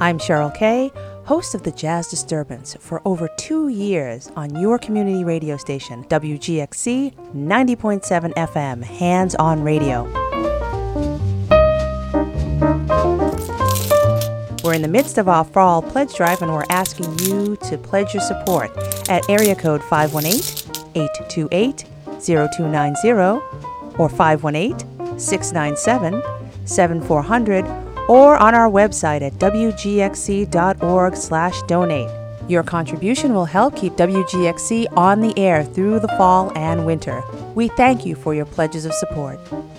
I'm Cheryl Kay, host of the Jazz Disturbance for over 2 years on your community radio station, WGXC 90.7 FM, Hands On Radio. We're in the midst of our fall pledge drive, and we're asking you to pledge your support at area code 518-828-0290 or 518-697-7400 or on our website at wgxc.org/donate. Your contribution will help keep WGXC on the air through the fall and winter. We thank you for your pledges of support.